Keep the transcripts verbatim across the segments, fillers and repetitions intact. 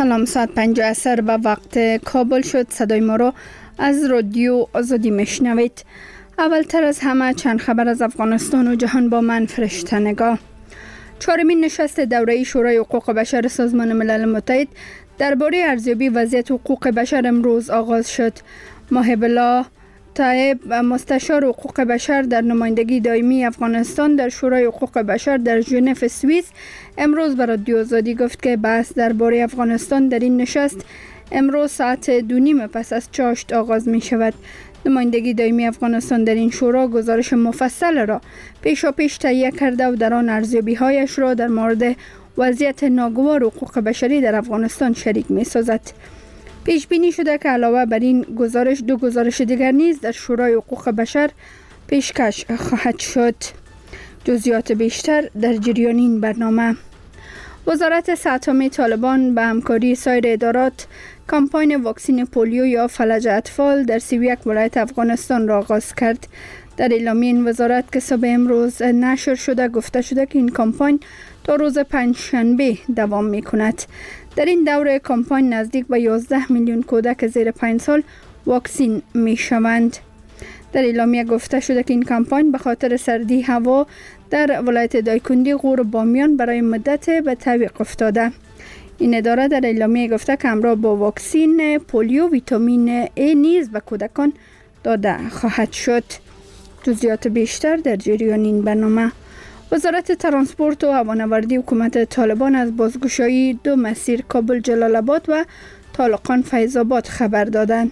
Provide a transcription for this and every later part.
سلام، ساعت پنج عصر به وقت کابل شد. صدای ما را از رادیو آزادی میشنوید. اولتر از همه چند خبر از افغانستان و جهان با من فرشته نگاه. چهارمین نشست دوره شورای حقوق بشر سازمان ملل متحد درباره ارزیابی وضعیت حقوق بشر امروز آغاز شد. محب الله طایب، مستشار حقوق بشر در نمایندگی دائمی افغانستان در شورای حقوق بشر در ژنو سوئیس، امروز به رادیو آزادی گفت که بحث درباره افغانستان در این نشست امروز ساعت دو نیم پس از چاشت آغاز می شود. نمایندگی دائمی افغانستان در این شورا گزارش مفصل را پیشا پیش تهیه کرده و در آن ارزیابی هایش را در مورد وضعیت ناگوار حقوق بشری در افغانستان شریک می سازد. پیش بینی شده که علاوه بر این گزارش دو گزارش دیگر نیز در شورای حقوق بشر پیشکش خواهد شد. جزئیات بیشتر در جریان این برنامه. وزارت صحت طالبان به همکاری سایر ادارات کمپاین واکسن پولیو یا فلج اطفال در سی و یک ولایت افغانستان را آغاز کرد. در اعلامیه این وزارت که صبح امروز نشر شده گفته شده که این کمپاین تا روز پنجشنبه دوام می کند. در این دوره کمپاین نزدیک به یازده میلیون کودک زیر پنج سال واکسین می شوند. در اعلامیه گفته شده که این کمپاین به خاطر سردی هوا در ولایت دایکندی غور و بامیان برای مدت به تعویق افتاده. این اداره در اعلامیه گفته که همراه با واکسین پولیو ویتامین ای نیز به کودکان داده خواهد شد. جزئیات بیشتر در جریان این برنامه. وزارت ترانسپورت و هوانوردی حکومت طالبان از بازگشایی دو مسیر کابل جلال آباد و طالقان فیض آباد خبر دادند.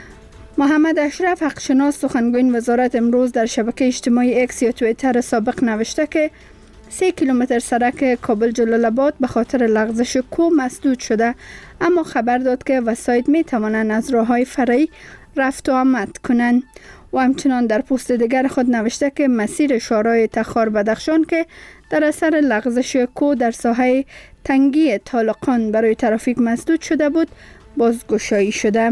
محمد اشرف حقشناس سخنگوی این وزارت امروز در شبکه اجتماعی اکس یا توییتر سابق نوشته که سه کیلومتر سرک کابل جلال آباد به خاطر لغزش کوه مسدود شده، اما خبر داد که وسایط می توانند از راههای فرعی رفت و آمد کنند. و همچنان در پست دیگر خود نوشته که مسیر شارع تخار بدخشان که در اثر لغزش کوه در ساحه تنگی طالقان برای ترافیک مسدود شده بود بازگشایی شده.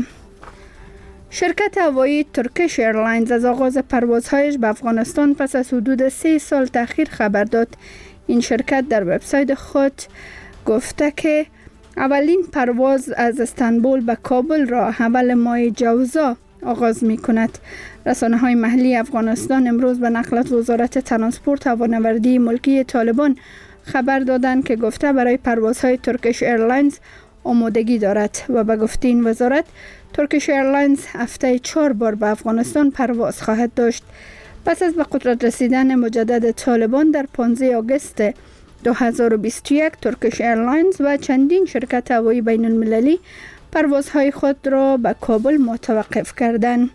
شرکت هوایی ترکیش ایرلاینز از آغاز پروازهایش به افغانستان پس از حدود سه سال تأخیر خبر داد. این شرکت در وبسایت خود گفته که اولین پرواز از استانبول به کابل را اول ماه جوزا آغاز می کند. رسانه های محلی افغانستان امروز به نقل وزارت ترانسپورت هوانوردی ملکی طالبان خبر دادند که گفته برای پروازهای ترکیش ایرلاینز آمادگی دارد و به گفته این وزارت ترکیش ایرلاینز هفته چهار بار به افغانستان پرواز خواهد داشت. پس از به قدرت رسیدن مجدد طالبان در پانزده آگوست دو هزار و بیست و یک، ترکیش ایرلاینز و چندین شرکت هوایی بین المللی پروازهای خود را به کابل متوقف کردند.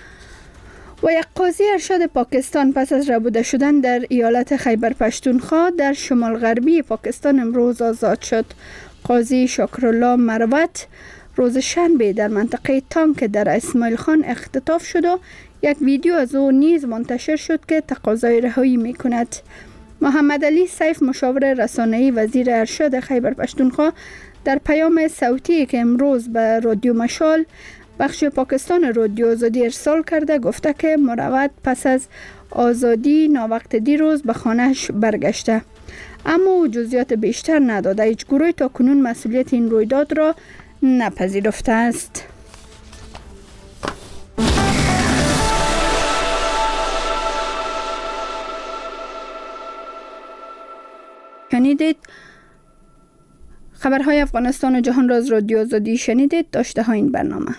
و یک قاضی ارشد پاکستان پس از ربوده شدن در ایالت خیبر پشتونخوا در شمال غربی پاکستان امروز آزاد شد. قاضی شاکرالله مروت روز شنبه در منطقه تانک در اسماعیل خان اختطاف شد و یک ویدیو از او نیز منتشر شد که تقاضای رهایی می کند. محمد علی سیف، مشاور رسانه‌ای وزیر ارشد خیبر پشتونخوا، در پیام صوتی که امروز به رادیو مشال بخش پاکستان رادیو آزادی ارسال کرده گفته که مروت پس از آزادی ناوقت دیروز به خانهش برگشته، اما او جزئیات بیشتر نداده. هیچ گروهی تا کنون مسئولیت این رویداد را نپذیرفته است. شنیدید خبرهای افغانستان و جهان را از رادیو آزادی شنیدید. داشته ها این برنامه.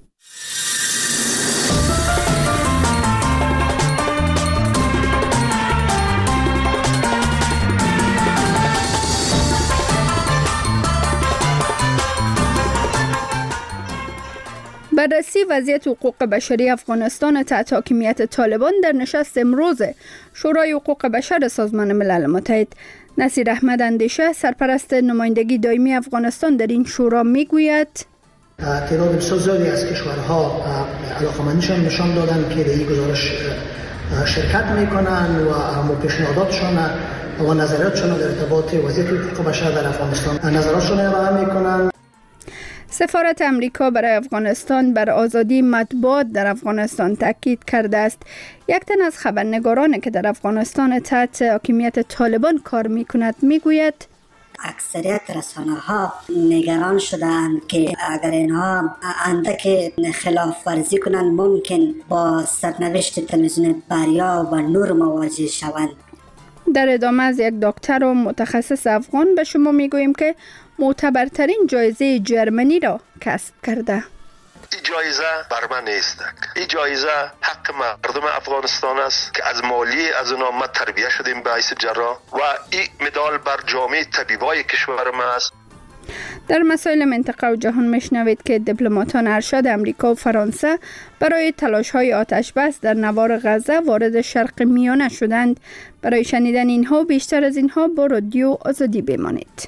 بررسی وضعیت حقوق بشری افغانستان تحت حاکمیت طالبان در نشست امروز شورای حقوق بشر سازمان ملل متحد. نصیر احمد اندیشه، سرپرست نمایندگی دائمی افغانستان در این شورا میگوید تعداد بسیار زیادی از کشورها علاقه‌مندیشان نشان دادند که در این گزارش شرکت میکنند و هم پیشنهاداتشان و نظریاتشان در ارتباط وضعیت حقوق بشر در افغانستان نظراتشان ارائه میکنند. سفارت امریکا برای افغانستان بر آزادی مطبوعات در افغانستان تاکید کرده است. یک تن از خبرنگارانی که در افغانستان تحت حاکمیت طالبان کار میکند میگوید اکثریت رسانه ها نگران شدند که اگر اینها اندک خلاف ورزی کنند ممکن با سرنوشت تلویزیون بریا و نور مواجه شوند. در ادامه از یک دکتر و متخصص افغان به شما میگوییم که معتبرترین جایزه جرمنی را کسب کرده. این جایزه بر من نیست. این جایزه حق مردم افغانستان است که از مالی از اونا ما تربیه شدیم به حیث جراح و این مدال بر جامعه طبیبای کشور ما است. در مسائل منطقه و جهان میشنوید که دیپلماتان ارشد امریکا و فرانسه برای تلاش‌های آتش‌بس در نوار غزه وارد شرق میانه شدند. برای شنیدن اینها و بیشتر از اینها با رادیو آزادی بمانید.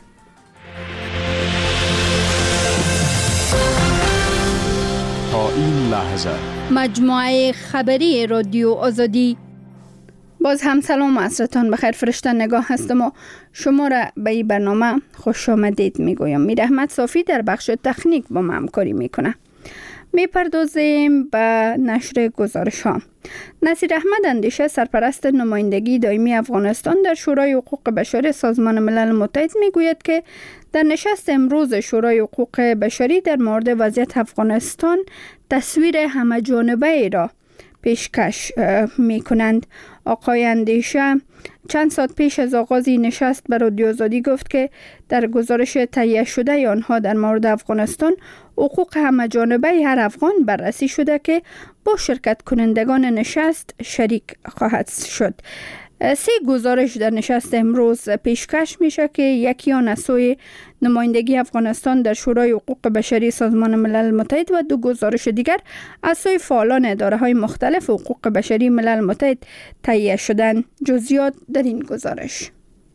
تا این لحظه مجموعه خبری رادیو آزادی. باز هم سلام عصرتان بخیر. فرشته نگاه هستم و شما را به این برنامه خوش آمدید میگویم. میر احمد صافی در بخش تکنیک با ما همکاری میکنه. میپردازیم به نشر گزارش ها. نصیر احمد اندیشه سرپرست نمایندگی دائمی افغانستان در شورای حقوق بشر سازمان ملل متحد میگوید که در نشست امروز شورای حقوق بشری در مورد وضعیت افغانستان تصویر همه جانبه ای را پیشکش می کنند. آقای اندیشه چند ساعت پیش از آغاز نشست به رادیو آزادی گفت که در گزارش تهیه شده آنها در مورد افغانستان حقوق همه جانبه هر افغان بررسی شده که با شرکت کنندگان نشست شریک خواهد شد. سه گزارش در نشست امروز پیشکش میشه که یکی آن از سوی نمایندگی افغانستان در شورای حقوق بشری سازمان ملل متحد و دو گزارش دیگر از سوی فعالان اداره‌های مختلف حقوق بشری ملل متحد تهیه شدند. جزئیات در این گزارش.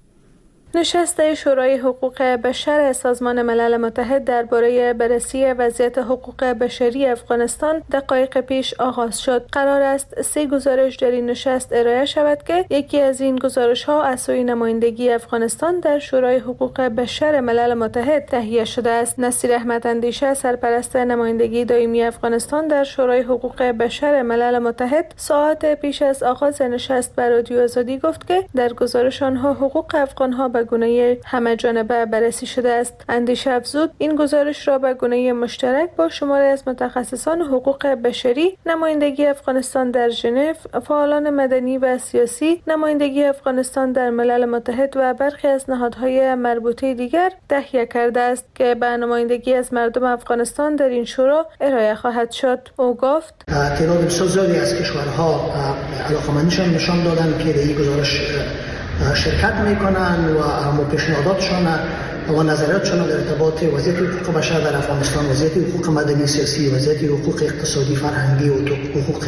نشست شورای حقوق بشر سازمان ملل متحد درباره بررسی وضعیت حقوق بشری افغانستان دقایق پیش آغاز شد. قرار است سه گزارش در این نشست ارائه شود که یکی از این گزارش ها از سوی نمایندگی افغانستان در شورای حقوق بشر ملل متحد تهیه شده است. نصیر احمد اندیشه سرپرست نمایندگی دائمی افغانستان در شورای حقوق بشر ملل متحد ساعت پیش از آغاز نشست بر رادیو آزادی گفت که در گزارش آنها حقوق افغان ها به گونه همه جانبه بررسی شده است. اندیشه افزود این گزارش را به گونه مشترک با شماری از متخصصان حقوق بشری، نمایندگی افغانستان در ژنو، فعالان مدنی و سیاسی، نمایندگی افغانستان در ملل متحد و برخی از نهادهای مربوطه دیگر تهیه کرده است که به نمایندگی از مردم افغانستان در این شورا ارائه خواهد شد. او گفت تعداد بسیار زیادی از کشورها علاقه‌مندیشان نشان دادند که در این گزارش شرکت میکنن و هم پیشنهاداتشان و نظریاتشان در ارتباط وضعیت حقوق بشر در افغانستان، وضعیت حقوق مدنی سیاسی، وضعیت حقوق اقتصادی فرهنگی و حقوق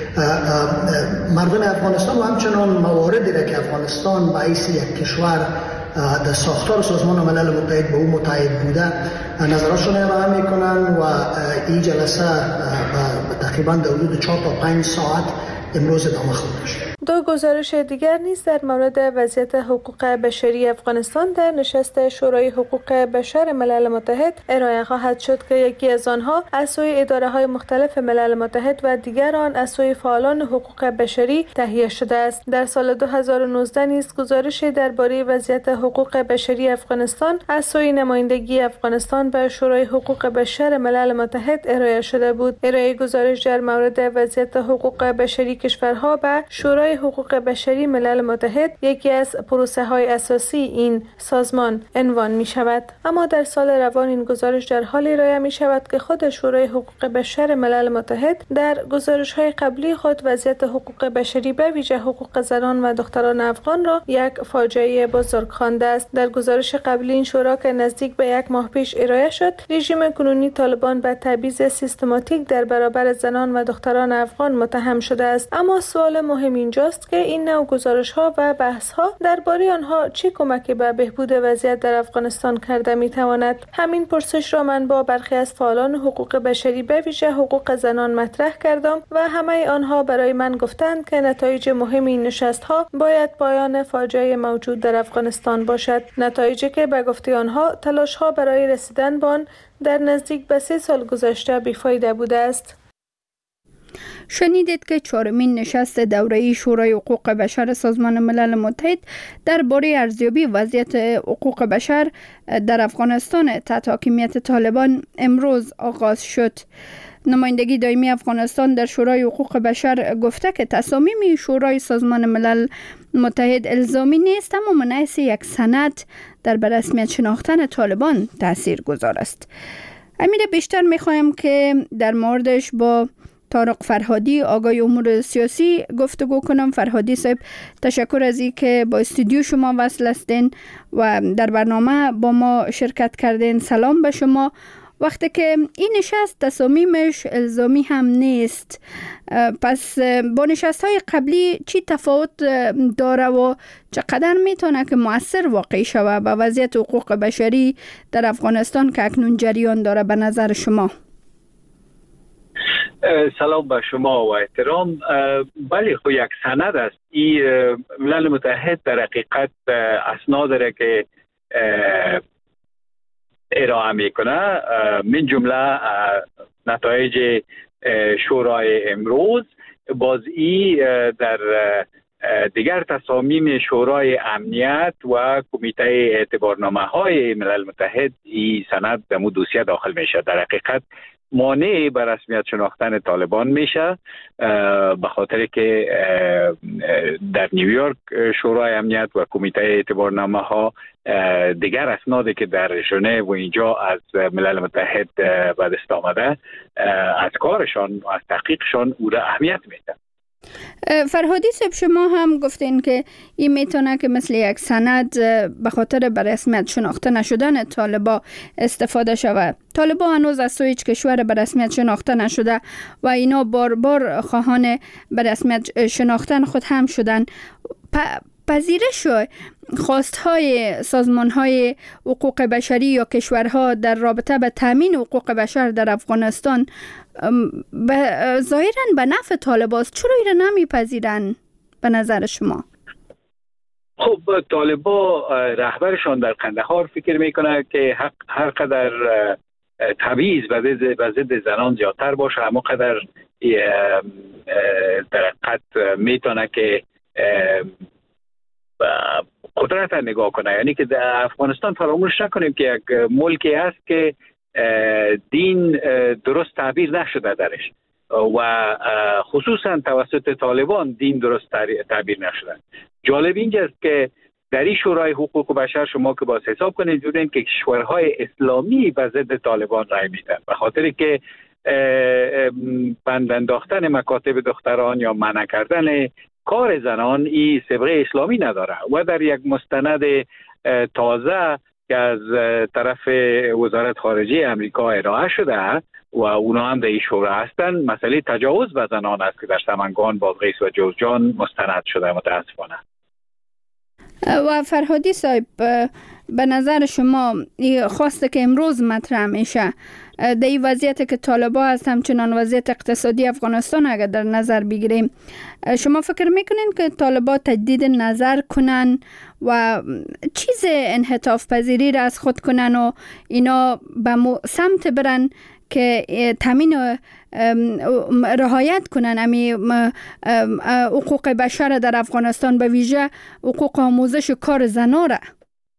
مردم افغانستان و همچنان مواردی را که افغانستان به حیث یک کشور در ساختار سازمان ملل متحد به او متحد بوده نظراتشان ارائه میکنن و این جلسه تقریبا در حدود چهار تا پنج ساعت امروز ادامه خواهد داشت. دو گزارش دیگر نیز در مورد وضعیت حقوق بشری افغانستان در نشست شورای حقوق بشر ملل متحد ارائه خواهد شد که یکی از آنها از سوی اداره‌های مختلف ملل متحد و دیگر آن از سوی فعالان حقوق بشری تهیه شده است. در سال دو هزار و نوزده نیز گزارشی درباره وضعیت حقوق بشری افغانستان از سوی نمایندگی افغانستان به شورای حقوق بشر ملل متحد ارائه شده بود. ارائه گزارش در مورد وضعیت حقوق بشری کشورها به شورای حقوق بشری ملل متحد یکی از پروسه های اساسی این سازمان عنوان می شود. اما در سال روان این گزارش در حال ارائه می شود که خود شورای حقوق بشر ملل متحد در گزارش های قبلی خود وضعیت حقوق بشری به ویژه حقوق زنان و دختران افغان را یک فاجعه بزرگ خوانده است. در گزارش قبلی این شورا که نزدیک به یک ماه پیش ارائه شد، رژیم کنونی طالبان به تبعیض سیستماتیک در برابر زنان و دختران افغان متهم شده است. اما سوال مهم اینجاست که این نوع گزارش‌ها و بحث‌ها درباره آنها چه کمکی به بهبود وضعیت در افغانستان کرده می‌تواند؟ همین پرسش را من با برخی از فعالان حقوق بشری به ویژه حقوق زنان مطرح کردم و همه آنها برای من گفتند که نتایج مهم این نشست‌ها باید پایان فاجعه موجود در افغانستان باشد. نتایجی که به گفته آنها تلاش‌ها برای رسیدن به آن در نزدیک به سه سال گذشته بی‌فایده بوده است. شنیدید که چهارمین نشست دوره‌ای شورای حقوق بشر سازمان ملل متحد درباره ارزیابی وضعیت حقوق بشر در افغانستان تحت حاکمیت طالبان امروز آغاز شد. نمایندگی دائمی افغانستان در شورای حقوق بشر گفته که تصامیم شورای سازمان ملل متحد الزامی نیست، اما من حیث یک سند در به رسمیت شناختن طالبان تأثیر گذار است. امیر بیشتر میخوایم که در موردش با طارق فرهادی آگای امور سیاسی گفتگو کنم. فرهادی صاحب، تشکر از این که با استودیو شما وصل هستین و در برنامه با ما شرکت کردین. سلام به شما. وقتی که این نشست تصامیمش الزامی هم نیست، پس با نشست های قبلی چی تفاوت داره و چقدر میتونه که مؤثر واقع شود به وضعیت حقوق بشری در افغانستان که اکنون جریان داره به نظر شما؟ سلام به شما و احترام. بله، خب یک سند است. این ملل متحد در حقیقت اسناد داره که ارائه میکنه، من جمله نتایج شورای امروز. باز ای در دیگر تصامیم شورای امنیت و کمیته اعتبارنامه های ملل متحد این سند در مو دوسیه داخل میشه. در حقیقت مانع به رسمیت شناختن طالبان میشه، به خاطر که در نیویورک شورای امنیت و کمیته اعتبارنامه ها دیگر اسنادی که در ژنو و اینجا از ملل متحد به دست آمده از کارشان و از تحقیقشان او را اهمیت میده. فرهادی صاحب، شما هم گفتین که این میتونه که مثل یک سند به خاطر به رسمیت شناخته نشدن طالبان استفاده شود. طالبان هنوز از سوی هیچ کشور به رسمیت شناخته نشده و اینا بار بار خواهان به رسمیت شناختن خود هم شدن. پ- پذیرش خواستهای سازمانهای حقوق بشری یا کشورها در رابطه به تامین حقوق بشر در افغانستان ظاهراً به نفع طالبان است. چرا این را نمیپذیرن به نظر شما؟ خب طالبان رهبرشان در قندهار فکر میکنه که حق هر قدر تبعیض و ضد زنان زیادتر باشه، همون قدر در حقیقت میتونه که قدرت نگاه کنه. یعنی که در افغانستان فراموش نکنیم که یک ملکی است که دین درست تعبیر نشده درش و خصوصا توسط طالبان دین درست تعبیر نشده. جالب اینجاست که در این شورای حقوق بشر شما که باز حساب کنید ببینید که کشورهای اسلامی به ضد طالبان رای میدن، به خاطر که بند انداختن مکاتب دختران یا منع کردن کار زنان این صبغه اسلامی نداره. و در یک مستند تازه که از طرف وزارت خارجه امریکا ارائه شده و اونا هم در این شورا هستن، مسئله تجاوز به زنان است که در سمنگان، بادغیس و جوزجان مستند شده متاسفانه. و فرهادی صاحب، به نظر شما خواسته که امروز مطرح میشه در این وضعیت که طالبان هست، همچنان وضعیت اقتصادی افغانستان اگر در نظر بگیریم، شما فکر میکنین که طالبان تجدید نظر کنن و چیز انحطاف پذیری را از خود کنن و اینا به سمت برن که تامین رعایت کنن امی حقوق بشر در افغانستان، به ویژه حقوق آموزش کار زنان را؟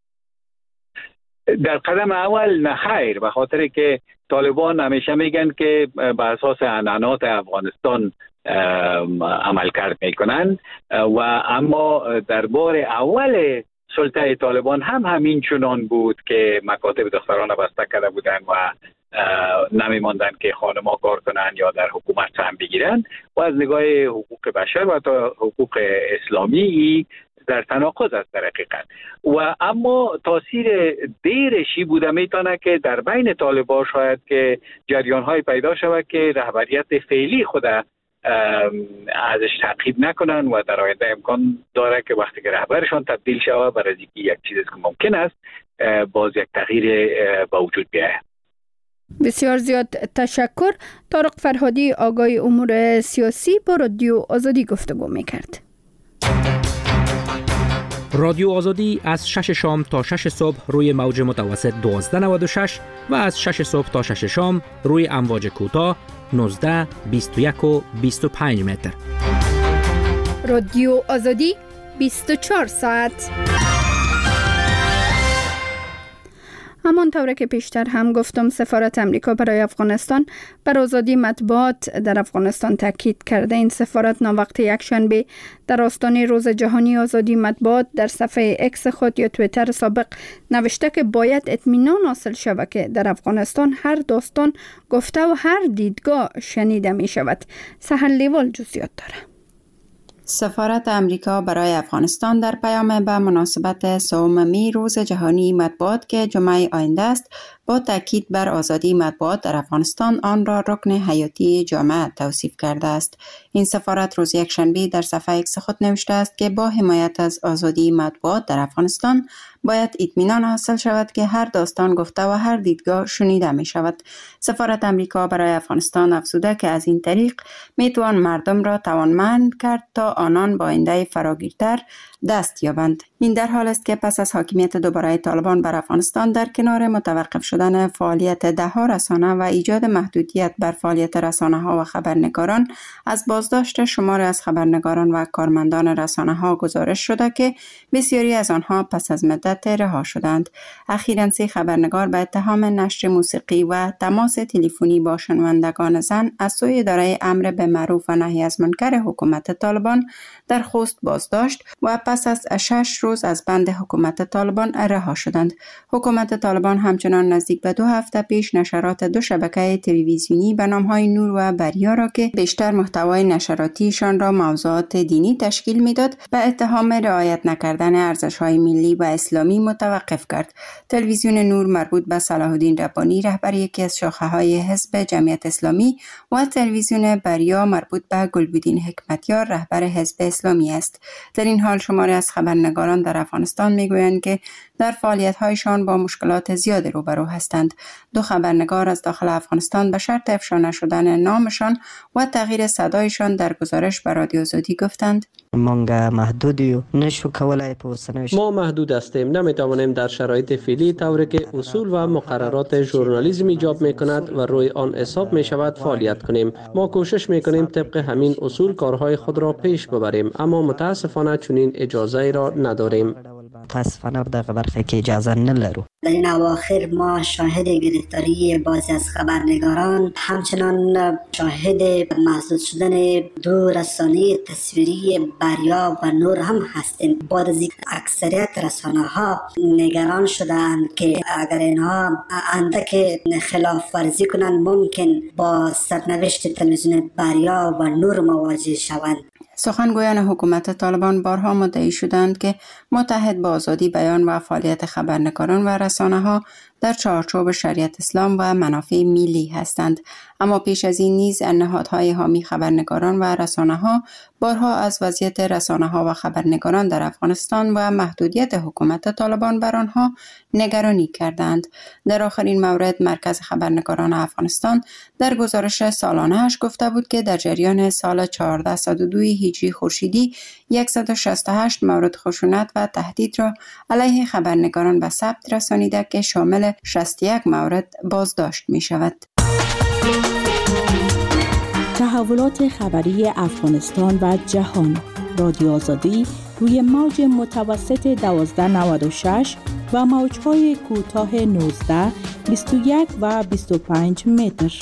در قدم اول نه خیر، به خاطر که طالبان همیشه میگن که به اساس عنعنات افغانستان عمل کرد میکنن و اما در بار اول سلطه طالبان هم همین چنان بود که مکاتب دختران بسته کرده بودن و نمیماندن که خانم‌ها کار کنن یا در حکومت سهم بگیرن و از نگاه حقوق بشر و تا حقوق اسلامی در تناقض است در حقیقت. و اما تاثیر دیرشی بوده میتونه که در بین طالبان شاید که جریان‌های پیدا شود که رهبریت فعلی خود ازش تعقیب نکنن و در آینده امکان داره که وقتی که رهبرشان تبدیل شود برای اینکه یک چیزی که ممکن است باز یک تغییر با وجود بیاید. بسیار زیاد تشکر. طارق فرهادی آگای امور سیاسی با رادیو آزادی گفتگو میکرد. رادیو آزادی از شش شام تا شش صبح روی موج متوسط دوازده نود و شش و از شش صبح تا شش شام روی امواج کوتاه نوزده، بیست و یک و بیست و پنج متر. رادیو آزادی بیست و چهار ساعت. همانطور که پیشتر هم گفتم، سفارت امریکا برای افغانستان بر آزادی مطبوعات در افغانستان تاکید کرده. این سفارت ناوقت یکشنبه در آستانه روز جهانی آزادی مطبوعات در صفحه اکس خود یا توییتر سابق نوشته که باید اطمینان حاصل شود که در افغانستان هر داستان گفته و هر دیدگاه شنیده می شود. سحر لیوال جزئیات داره. سفارت امریکا برای افغانستان در پیام به مناسبت سومین روز جهانی مطبوعات که جمعه آینده است، با تاکید بر آزادی مطبوعات در افغانستان آن را رکن حیاتی جامعه توصیف کرده است. این سفارت روز یکشنبه در صفحه اکس خود نوشته است که با حمایت از آزادی مطبوعات در افغانستان باید اطمینان حاصل شود که هر داستان گفته و هر دیدگاه شنیده می شود. سفارت امریکا برای افغانستان افزوده که از این طریق می توان مردم را توانمند کرد تا آنان با آینده فراگیرتر دست یابند. این در حال است که پس از حاکمیت دوباره طالبان بر افغانستان در کنار متوقف شدن فعالیت ده ها رسانه و ایجاد محدودیت بر فعالیت رسانه ها و خبرنگاران، از بازداشت شمار از خبرنگاران و کارمندان رسانه ها گزارش شده که بسیاری از آنها پس از مدت رها شدند. اخیراً سه خبرنگار به اتهام نشر موسیقی و تماس تلفنی با شنوندگان زن از سوی اداره امر به معروف و نهی از منکر حکومت طالبان در خوست بازداشت و پس از شش روز از بند حکومت طالبان رها شدند. حکومت طالبان همچنان نزدیک به دو هفته پیش نشرات دو شبکه تلویزیونی به نام‌های نور و بریا را که بیشتر محتوای نشراتیشان را موضوعات دینی تشکیل میداد، به اتهام رعایت نکردن ارزش‌های ملی و اسلامی متوقف کرد. تلویزیون نور مربوط به صلاح الدین ربانی رهبر یکی از شاخه‌های حزب جمعیت اسلامی و تلویزیون بریا مربوط به گلبدین حکمتیار رهبر حزب اسلامی است. در این حال شماری از خبرنگاران در افغانستان میگویند که در فعالیت‌هایشان با مشکلات زیاد روبرو هستند. دو خبرنگار از داخل افغانستان به شرط افشا نشدن نامشان و تغییر صدایشان در گزارش به رادیو آزادی گفتند: ما محدود هستیم، نمیتوانیم در شرایط فعلی طوری که اصول و مقررات ژورنالیسم ایجاب میکند و روی آن حساب میشود فعالیت کنیم. ما کوشش میکنیم طبق همین اصول کارهای خود را پیش ببریم، اما متاسفانه چنین اجازه را نداریم. متاسفانه در برخی که اجازه نلرو. در این اواخر ما شاهد گرفتاری بعضی از خبرنگاران، همچنان شاهد محدود شدن دو رسانه تصویری بریا و نور هم هستیم. بعد از اکثریت رسانه ها نگران شدند که اگر اینها اندک خلاف ورزی کنند ممکن با سرنوشت تلویزیون بریا و نور مواجه شوند. سخنگویان حکومت طالبان بارها مدعی شدند که متحد با آزادی بیان و فعالیت خبرنگاران و رسانه‌ها در چارچوب شریعت اسلام و منافع ملی هستند. اما پیش از این نیز نهادهای حامی خبرنگاران و رسانه‌ها بارها از وضعیت رسانه‌ها و خبرنگاران در افغانستان و محدودیت حکومت طالبان بر آنها نگرانی کردند. در آخرین مورد مرکز خبرنگاران افغانستان در گزارش سالانه‌اش گفته بود که در جریان سال چهارصد و دو هجری خورشیدی صد و شصت و هشت مورد خشونت و تهدید را علیه خبرنگاران به ثبت رسانیده که شامل شصت و یک مورد بازداشت می شود. تحولات خبری افغانستان و جهان. رادیو آزادی روی موج متوسط دوازده نود و شش و موج‌های کوتاه نوزده، بیست و یک و بیست و پنج متر.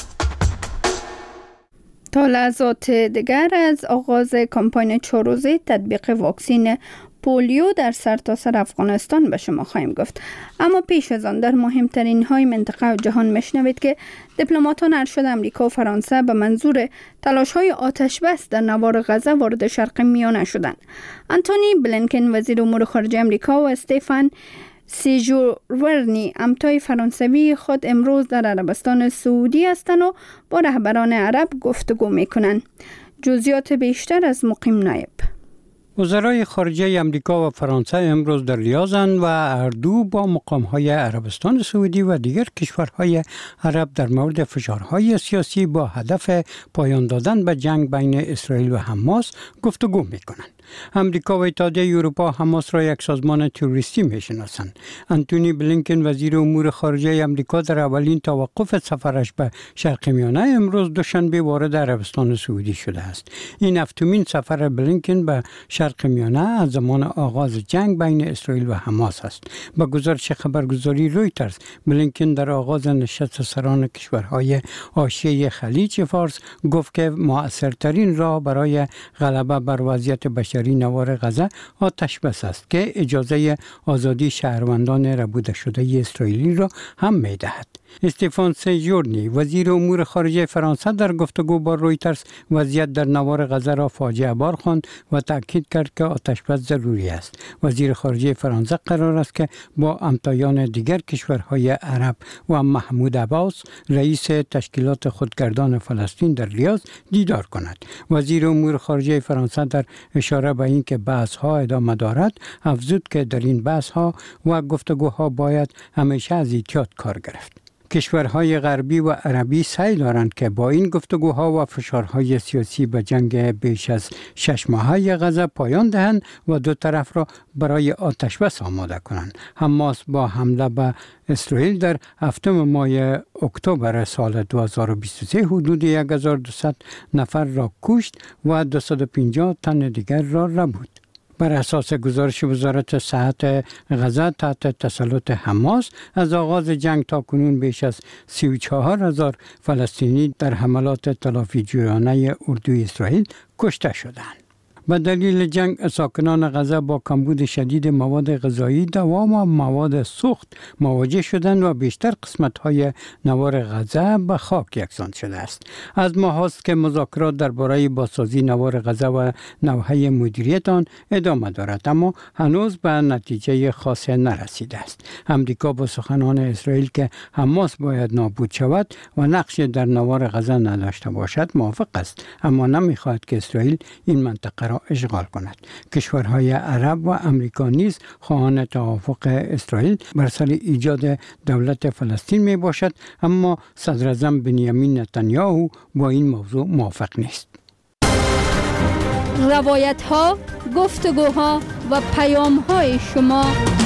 تا لحظات دیگر از آغاز کمپاین چهار روزه تطبیق واکسین پولیو در سرتاسر افغانستان به شما خواهیم گفت. اما پیش از آن در مهمترین های منطقه و جهان میشنوید که دیپلماتان ارشد امریکا و فرانسه به منظور تلاش های آتش بس در نوار غزه وارد شرق میانه شدند. آنتونی بلینکن وزیر امور خارجه امریکا و استفان سیجورورنی امتای فرانسوی خود امروز در عربستان سعودی هستند و با رهبران عرب گفتگو میکنند. جزئیات بیشتر از مقیم نایب. وزرای خارجه امریکا و فرانسه امروز در لیازند و هر دو با مقام‌های عربستان سعودی و دیگر کشورهای عرب در مورد فشارهای سیاسی با هدف پایان دادن به جنگ بین اسرائیل و حماس گفتگو می‌کنند. امریکا و اتحادیه اروپا حماس را یک سازمان تروریستی می‌شناسند. انتونی بلینکن وزیر امور خارجه امریکا در اولین توقف سفرش به شرق میانه امروز دوشنبه وارد عربستان سعودی شده است. این هفتمین سفر بلینکن به شرق میانه از زمان آغاز جنگ بین اسرائیل و حماس است. با گزارش خبرگزاری رویترز، بلینکن در آغاز نشست سران کشورهای حاشیه خلیج فارس گفت که مؤثرترین راه برای غلبه بر وضعیت بشری نوار غزه آتش بس است که اجازه آزادی شهروندان ربوده شده اسرائیلی را هم می دهد. استفان سیجورنی وزیر امور خارجه فرانسه در گفتگو با رویترز وضعیت در نوار غزه را فاجعه بار خواند و تاکید کرد که آتش بس ضروری است. وزیر خارجه فرانسه قرار است که با همتایان دیگر کشورهای عرب و محمود عباس رئیس تشکیلات خودگردان فلسطین در ریاض دیدار کند. وزیر امور خارجه فرانسه در اشاره به اینکه بحث‌ها ادامه دارد افزود که در این بحث‌ها و گفتگوها باید همیشه از احتیاط کار گرفت. کشورهای غربی و عربی سعی دارند که با این گفتگوها و فشارهای سیاسی به جنگ بیش از شش ماهه غزه پایان دهند و دو طرف را برای آتش بس آماده کنند. حماس با حمله به اسرائیل در هفتم ماه اکتبر سال دو هزار و بیست و سه حدود یک هزار و دویست نفر را کشت و دویست و پنجاه تن دیگر را ربود. بر اساس گزارش وزارت صحت غزه تحت تسلط حماس از آغاز جنگ تا کنون بیش از سی و چهار هزار فلسطینی در حملات تلافی جویانه اردوی اسرائیل کشته شدند. به دلیل جنگ ساکنان غزه با کمبود شدید مواد غذایی، دوام و مواد سوخت مواجه شدند و بیشتر قسمت‌های نوار غزه به خاک یکسان شده است. از ماه است که مذاکرات درباره بازسازی نوار غزه و نوحه مدیریت آن ادامه دارد، اما هنوز به نتیجه خاصی نرسیده است. امریکا با سخنان اسرائیل که حماس باید نابود شود و نقش در نوار غزه نداشته باشد موافق است، اما نمی‌خواهد که اسرائیل این منطقه را اشغال کند. کشورهای عرب و امریکا نیز خواهان توافق اسرائیل بر سر ایجاد دولت فلسطین می باشد، اما صدر اعظم بنیامین نتانیاهو با این موضوع موافق نیست. روایت ها، گفتگوها و پیام های شما.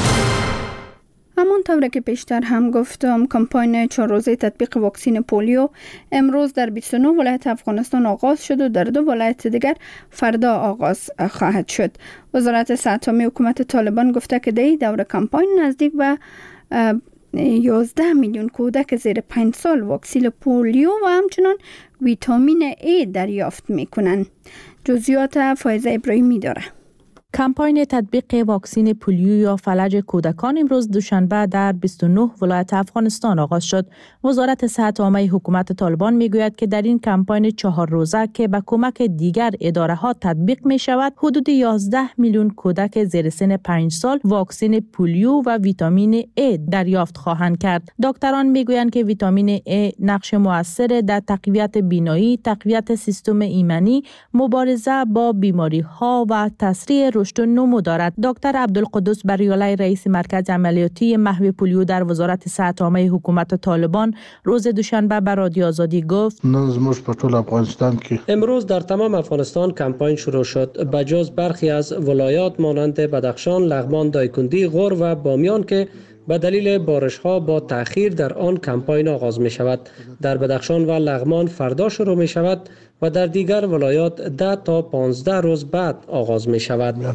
همون طوره که پیشتر هم گفتم، کمپاین چهار روزه تطبیق واکسن پولیو امروز در بیست و نه ولایت افغانستان آغاز شد و در دو ولایت دیگر فردا آغاز خواهد شد. وزارت صحت عامه حکومت طالبان گفته که در این دوره کمپاین نزدیک به یازده میلیون کودک زیر پنج سال واکسن پولیو و همچنان ویتامین ای دریافت میکنند. جزئیات فایزه ابراهیمی داره. کمپاین تطبیق واکسن پولیو یا فلج کودکان امروز دوشنبه در بیست و نه ولایت افغانستان آغاز شد. وزارت صحت عامه حکومت طالبان میگوید که در این کمپاین چهار روزه که به کمک دیگر اداره ها تطبیق می شود، حدود یازده میلیون کودک زیر سن پنج سال واکسن پولیو و ویتامین ای دریافت خواهند کرد. دکتران میگویند که ویتامین ای نقش مؤثر در تقویت بینایی، تقویت سیستم ایمنی، مبارزه با بیماری ها و تسریع رشد و نمو دارد. دکتر عبدالقدوس بریالای رئیس مرکز عملیاتی محو پولیو در وزارت صحت عامه حکومت طالبان روز دوشنبه به رادیو آزادی گفت: امروز در تمام افغانستان کمپاین شروع شد. بجز برخی از ولایات مانند بدخشان، لغمان، دایکندی، غور و بامیان که به دلیل بارش‌ها با تأخیر در آن کمپاین آغاز می شود. در بدخشان و لغمان فردا شروع می شود و در دیگر ولایات ده تا پانزده روز بعد آغاز می شود.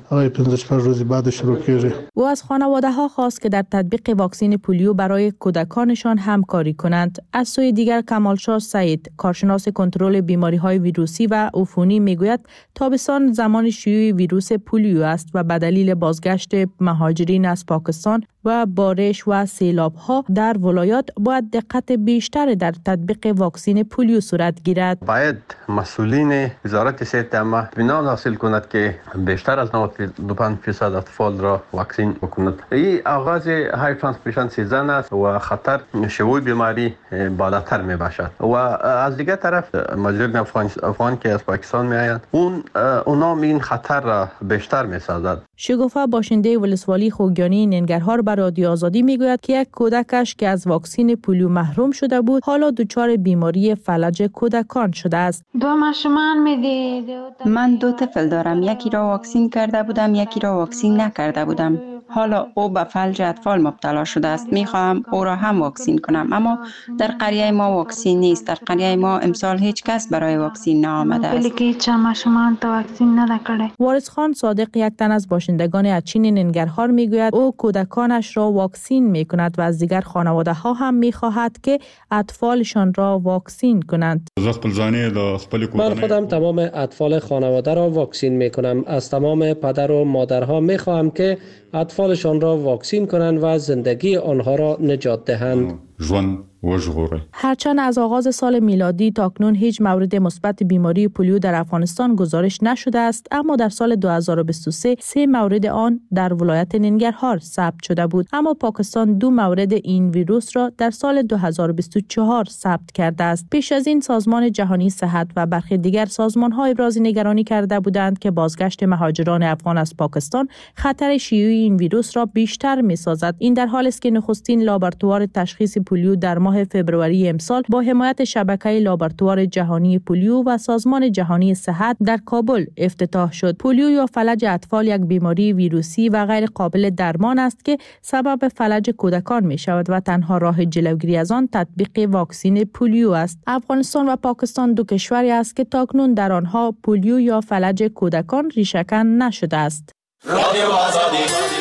او از خانواده ها خواست که در تطبیق واکسن پولیو برای کودکانشان همکاری کنند. از سوی دیگر کمالشاه سعید، کارشناس کنترل بیماری های ویروسی و عفونی میگوید تابستان زمان شیوع ویروس پولیو است و به دلیل بازگشت مهاجرین از پاکستان و بارش و سیلاب ها در ولایات باید دقت بیشتر در تطبیق واکسن پولیو صورت گیرد. باید مسئولین وزارت صحت عامه اطمینان حاصل کند که بیشتر از نود و پنج درصد اطفال را واکسین بکند. این آغاز های ترانسمیشن سیزن است و خطر شیوع بیماری بالاتر می باشد. و از دیگر طرف مهاجرین افغان افغان که از پاکستان می آیند اون اونا این خطر را بیشتر می سازد. شگوفه باشنده ولسوالی خوگیانی ننگرهار به رادیو آزادی میگوید که یک کودکش که از واکسین پولیو محروم شده بود حالا دچار بیماری فلج کودکان شده است. دو ماشومان میدید. من دو طفل دارم، یکی را واکسین کرده بودم، یکی را واکسین نکرده بودم. حالا او به فلج اطفال مبتلا شده است. میخواهم او را هم واکسین کنم، اما در قریه ما واکسین نیست. در قریه ما امسال هیچ کس برای واکسین نآمده است. وارث خان صادق یک تن از باشندگان اچین ننگرهار میگوید او کودکانش را واکسین میکند و از دیگر خانواده ها هم میخواهد که اطفالشان را واکسین کنند. من خودم تمام اطفال خانواده را واکسین میکنم. از تمام پدر و مادرها میخواهم که اطفالشان را واکسین کنند و زندگی آنها را نجات دهند. هرچند از آغاز سال میلادی تاکنون هیچ مورد مثبت بیماری پولیو در افغانستان گزارش نشده است، اما در سال دو هزار و بیست و سه سه مورد آن در ولایت ننگرهار ثبت شده بود، اما پاکستان دو مورد این ویروس را در سال دو هزار و بیست و چهار ثبت کرده است. پیش از این سازمان جهانی صحت و برخی دیگر سازمان‌ها ابراز نگرانی کرده بودند که بازگشت مهاجران افغان از پاکستان خطر شیوع این ویروس را بیشتر می‌سازد. این در حالی است که نخستین لابراتوار تشخیص پولیو در ماه فبروری امسال با حمایت شبکه لابراتوار جهانی پولیو و سازمان جهانی صحت در کابل افتتاح شد. پولیو یا فلج اطفال یک بیماری ویروسی و غیر قابل درمان است که سبب فلج کودکان می شود و تنها راه جلوگیری از آن تطبیق واکسین پولیو است. افغانستان و پاکستان دو کشوری است که تاکنون در آنها پولیو یا فلج کودکان ریشه‌کن نشده است. رادیو آزادی.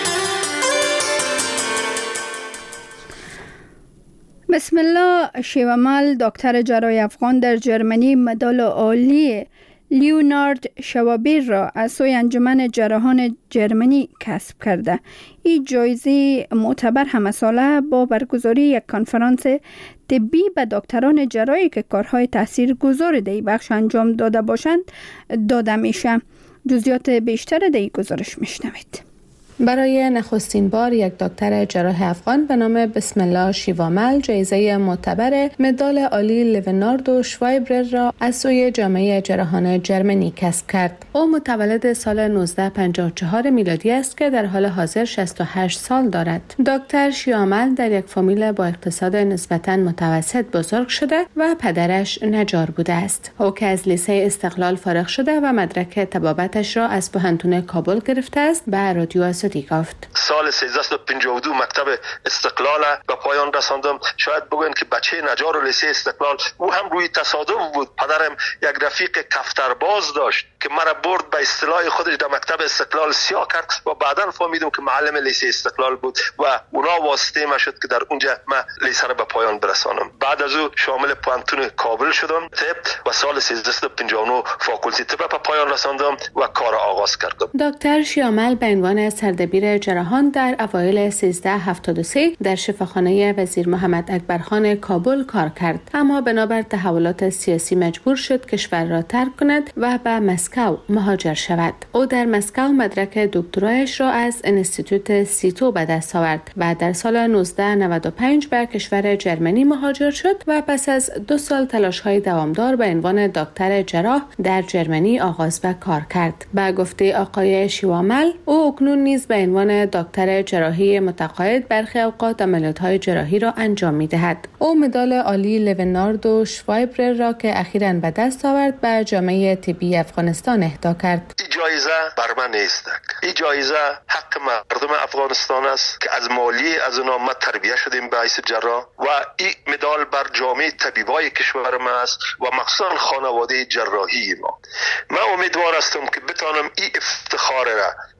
بسم الله شیومال دکتر جراح افغان در جرمنی مدال عالی لیونارد شوابیر را از سوی انجمن جراحان جرمنی کسب کرده. این جایزه معتبر همه ساله با برگزاری یک کنفرانس طبی به دکتران جراحی که کارهای تاثیرگذار در این بخش انجام داده باشند داده میشه. جزئیات بیشتر در این گزارش میشنوید. برای نخستین بار یک دکتر جراح افغان به نام بسم الله شیوامل جایزه معتبر مدال عالی لیوناردو شوایبرر را از سوی جامعه جراحان جرمنی کسب کرد. او متولد سال نوزده پنجاه و چهار میلادی است که در حال حاضر شصت و هشت سال دارد. دکتر شیوامل در یک فامیل با اقتصاد نسبتاً متوسط بزرگ شده و پدرش نجار بوده است. او که از لیسه استقلال فارغ شده و مدرک طبابتش را از پوهنتون کابل گرفته است، به رادیو گفت. سال سیزده و پنجاه و دو مکتب استقلال به پایان رساندم. شاید بگوین که بچه نجار و لیسه استقلال او هم روی تصادف بود. پدرم یک رفیق کفترباز داشت که مرا برد به اصطلاح خودش در مکتب استقلال سیاه کرد و بعداً فهمیدم که معلم لیسه استقلال بود و اونا واسطه ما شد که در اونجا ما لیسه را به پایان برسانم. بعد از او شامل پوهنتون کابل شدم طب و سال سیزده و پنجاه و نه فاکولته طب به پایان رساندم و کار آغاز کردم. دکتر شیامل به عنوان سردبیر جراحان در اوایل سیزده هفتاد و سه در شفاخانه وزیر محمد اکبرخان کابل کار کرد، اما بنابر تحولات سیاسی مجبور شد کشور را ترک کند و به مسکو مهاجر شود. او در مسکو مدرک دکترایش را از انستیتوت سیتو به دست آورد و در سال نوزده نود و پنج به کشور جرمنی مهاجر شد و پس از دو سال تلاش‌های دوامدار به عنوان دکتر جراح در جرمنی آغاز به کار کرد. به گفته آقای شیوامل، او اکنون نیز به عنوان دکتر جراحی متقاعد برخی اوقات عملیات‌های جراحی را انجام می‌دهد. او مدال عالی لیوناردو شوایبرر را که اخیراً به دست آورد به جامعه طبی افغانستان اهدا کرد. این جایزه بر من نیست. این جایزه حق مردم افغانستان است که از مالی از اونا ما تربیت شدیم به حیث جراح و این مدال بر جامعه طبیبای کشور ما است و مخصوصاً خانواده جراحی ما. من امیدوار هستم که بتانم این افتخار را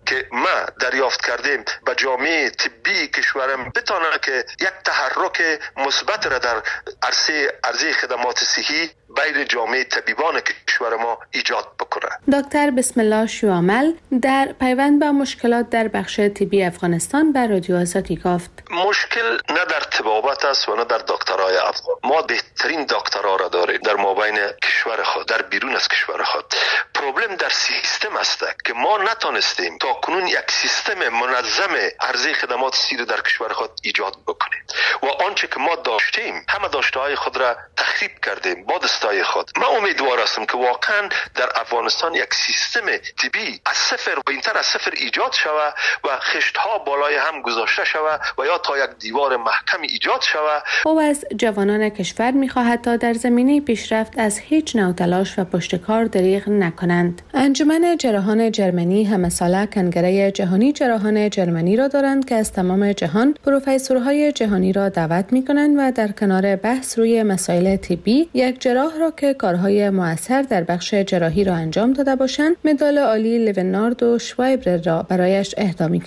که ما دریافت کردیم به جامعه طبی کشورم بتانه که یک تحرک مثبت را در عرصه عرضه خدمات صحی بین جامعه طبیبان کشور ما ایجاد بکنه. دکتر بسم الله شوامل در پیوند با مشکلات در بخش طبی افغانستان به رادیو آزادی گفت: مشکل نه در طبابت است و نه در دکترای افغان. ما بهترین دکترها را داریم در مابین کشور خود، در بیرون از کشور خود. پروبلم در سیستم است که ما نتونستیم تا کنون یک سیستم منظم عرضه خدمات صحی در کشور خود ایجاد بکنیم و آنچه که ما داشتیم همه داشته‌های خود را تخریب کردیم با دستای خود. من امیدوار هستم که واقعا در افغانستان یک سیستم طبی از صفر و اینتر از صفر ایجاد شود و خشت‌ها بالای هم گذاشته شود و یا تا یک دیوار محکم ایجاد شود. او از جوانان کشور می‌خواهد تا در زمینه پیشرفت از هیچ نوع تلاش و پشتکار دریغ نکنند. انجمن جراحان جرمنی همه ساله کنگره جهانی جراحان جرمنی را دارند که از تمام جهان پروفسورهای جهانی را دعوت می‌کنند و در کنار بحث روی مسائل طبی یک جراح را که کارهای مؤثر در بخش جراحی را انجام داده باشند مدال عالی لوناردو شوایبر را برایش اهدا می‌کنند.